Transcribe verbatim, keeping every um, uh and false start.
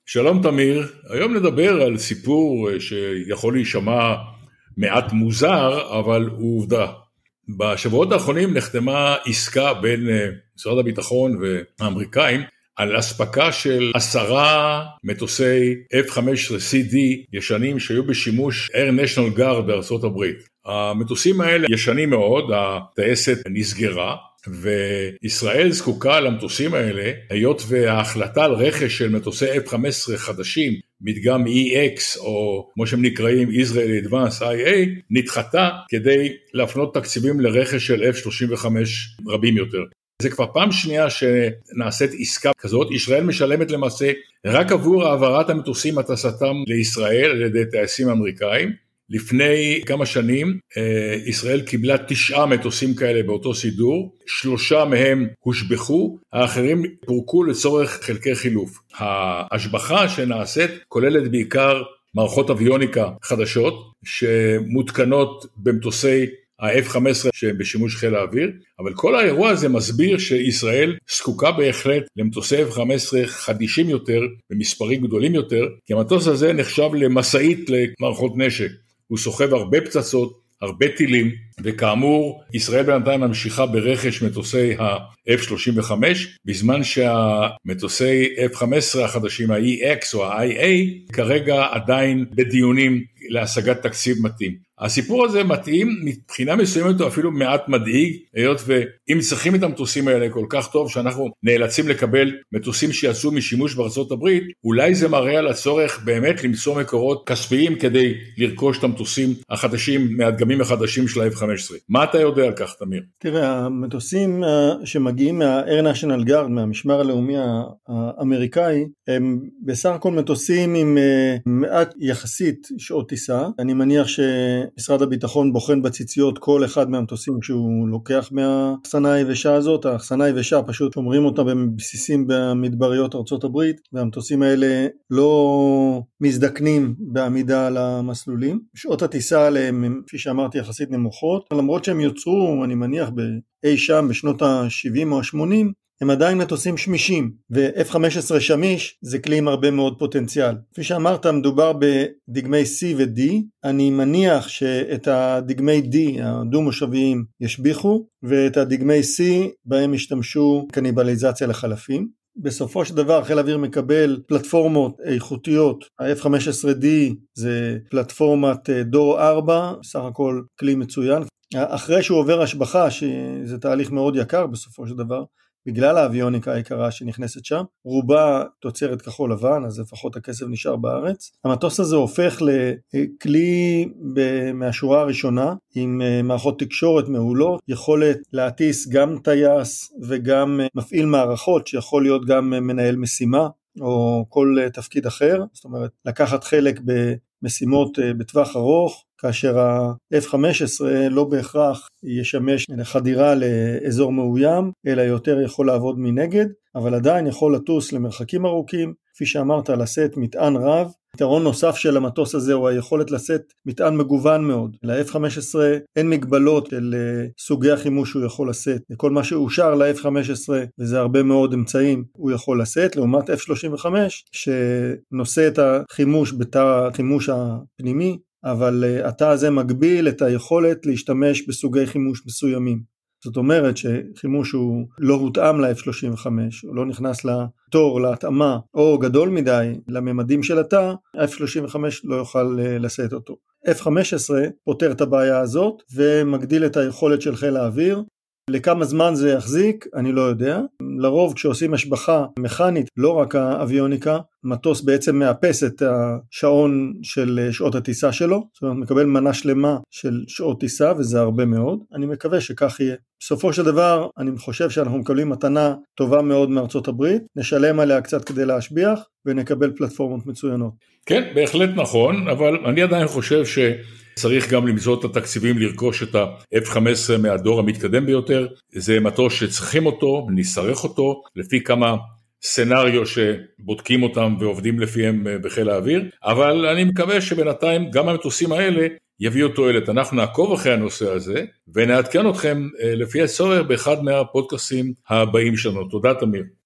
שלום תמיר, היום נדבר על סיפור שיכול להישמע מעט מוזר, אבל הוא עובדה. בשבועות האחרונים נחתמה עסקה בין משרד הביטחון והאמריקאים על אספקה של עשרה מטוסי אף חמש עשרה סי די ישנים שהיו בשימוש Air National Guard בארצות הברית. המטוסים האלה ישנים מאוד, הטייסת נסגרה, וישראל זקוקה למטוסים האלה, היות וההחלטה על רכש של מטוסי אף חמש עשרה חדשים, מדגם אי אקס או כמו שהם נקראים Israel Advanced איי איי, נדחתה כדי להפנות תקציבים לרכש של אף שלושים וחמש רבים יותר. זה כבר פעם שנייה שנעשית עסקה כזאת. ישראל משלמת למעשה רק עבור העברת המטוסים הטסתם לישראל על ידי טייסים אמריקאים. לפני כמה שנים ישראל קיבלה תשעה מטוסים כאלה באותו סידור, שלושה מהם הושבחו, האחרים פורקו לצורך חלקי חילוף. ההשבחה שנעשית כוללת בעיקר מערכות אביוניקה חדשות שמותקנות במטוסי ה-אף חמש עשרה שהם בשימוש חיל האוויר, אבל כל האירוע הזה מסביר שישראל זקוקה בהחלט למטוסי אף חמש עשרה חדישים יותר במספרים גדולים יותר, כי המטוס הזה נחשב למסעית למערכות נשק. הוא סוחב הרבה פצצות, הרבה טילים, וכאמור, ישראל בינתיים ממשיכה ברכש מטוסי ה-אף שלושים וחמש, בזמן שהמטוסי אף חמש עשרה החדשים, ה-אי אקס או ה-איי איי, כרגע עדיין בדיונים להשגת תקציב מתאים. הסיפור הזה מתאים, מבחינה מסוימת הוא אפילו מעט מדאיג, היות ואם צריכים את המטוסים האלה כל כך טוב, שאנחנו נאלצים לקבל מטוסים שיצאו משימוש בארצות הברית, אולי זה מראה על הצורך באמת למצוא מקורות כספיים כדי לרכוש את המטוסים החדשים, מהדגמים החדשים של ה-אף חמש עשרה. מה אתה יודע על כך, תמיר? תראה, המטוסים שמגיעים מה-Air National Guard, מהמשמר הלאומי האמריקאי, הם בסך הכל מטוסים עם מעט יחסית שעות טיסה. אני מניח ש משרד הביטחון בוחן בציציות כל אחד מהמטוסים שהוא לוקח מהאחסנה היבשה הזאת. האחסנה היבשה פשוט שומרים אותה בבסיסים במדבריות ארצות הברית, והמטוסים האלה לא מזדקנים בעמידה על המסלולים. שעות הטיסה עליהם, כפי שאמרתי, יחסית נמוכות, למרות שהם יוצרו, אני מניח, באי שם בשנות ה-שבעים או ה-שמונים, הם עדיין מטוסים שמישים, ו-אף חמש עשרה שמיש זה כלי עם הרבה מאוד פוטנציאל. כפי שאמרת, מדובר בדגמי C ו-D, אני מניח שאת הדגמי D, הדו-מושביים, ישביחו, ואת הדגמי C בהם ישתמשו קניבליזציה לחלפים. בסופו של דבר חיל האוויר מקבל פלטפורמות איכותיות, ה-אף חמש עשרה די זה פלטפורמת דור ארבע, סך הכל כלי מצוין. אחרי שהוא עובר השבחה, שזה תהליך מאוד יקר בסופו של דבר, בגלל האביוניקה היקרה שנכנסת שם, רובה תוצרת כחול לבן, אז לפחות הכסף נשאר בארץ. המטוס הזה הופך לכלי מהשורה הראשונה, עם מערכות תקשורת מעולות, יכולת להטיס גם טייס וגם מפעיל מערכות, שיכול להיות גם מנהל משימה, או כל תפקיד אחר, זאת אומרת, לקחת חלק במשימות בטווח ארוך, כאשר ה-אף חמש עשרה לא בהכרח ישמש לחדירה לאזור מאוים, אלא יותר יכול לעבוד מנגד, אבל עדיין יכול לטוס למרחקים ארוכים, כפי שאמרת, לשאת מטען רב. יתרון נוסף של המטוס הזה הוא היכולת לשאת מטען מגוון מאוד. ל-אף חמש עשרה אין מגבלות של סוגי החימוש שהוא יכול לשאת. כל מה שאושר ל-אף חמש עשרה, וזה הרבה מאוד אמצעים, הוא יכול לשאת, לעומת אף שלושים וחמש, שנושא את החימוש בתא החימוש הפנימי, אבל התא הזה מגביל את היכולת להשתמש בסוגי חימוש מסוימים. זאת אומרת שחימוש הוא לא הותאם ל-אף שלושים וחמש, הוא לא נכנס לתור, להתאמה, או גדול מדי לממדים של התא, אף שלושים וחמש לא יוכל לשאת אותו. אף חמש עשרה פותר את הבעיה הזאת, ומגדיל את היכולת של חיל האוויר. לכמה זמן זה יחזיק, אני לא יודע. לרוב כשעושים השבחה מכנית, לא רק האביוניקה, מטוס בעצם מאפס את השעון של שעות הטיסה שלו, זאת אומרת מקבל מנה שלמה של שעות טיסה, וזה הרבה מאוד. אני מקווה שכך יהיה. בסופו של דבר, אני חושב שאנחנו מקבלים מתנה טובה מאוד מארצות הברית, נשלם עליה קצת כדי להשביח, ונקבל פלטפורמות מצוינות. כן, בהחלט נכון, אבל אני עדיין חושב ש... צריך גם למצוא את התקציבים לרכוש את ה-אף חמש עשרה מהדור המתקדם ביותר. זה מטוס שצריכים אותו, נשרך אותו, לפי כמה סנריו שבודקים אותם ועובדים לפיהם בחיל האוויר, אבל אני מקווה שבינתיים גם המטוסים האלה יביאו תועלת. אנחנו נעקוב אחרי הנושא הזה, ונעדכן אתכם לפי הצורך באחד מהפודקאסים הבאים שלנו. תודה תמיר.